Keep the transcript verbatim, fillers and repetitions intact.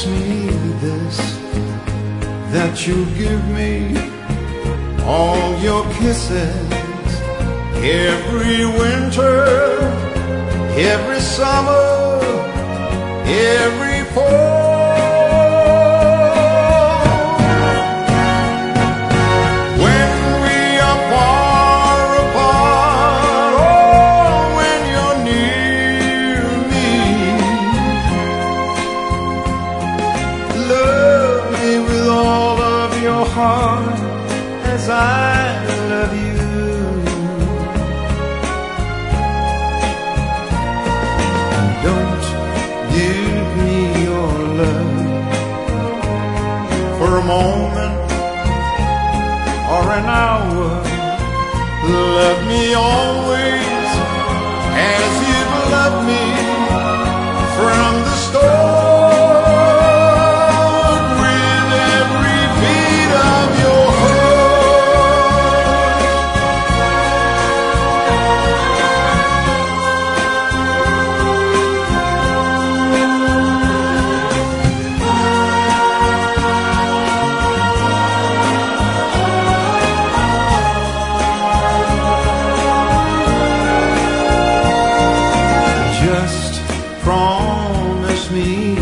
promise me this, that you'll give me all your kisses every winter, every summer, every fall. When we are far apart, oh, when you're near me, love me with all of your heart as I love you. Don't give me your love for a moment or an hour. Love me always as you've loved me from the start, with every beat of your promise me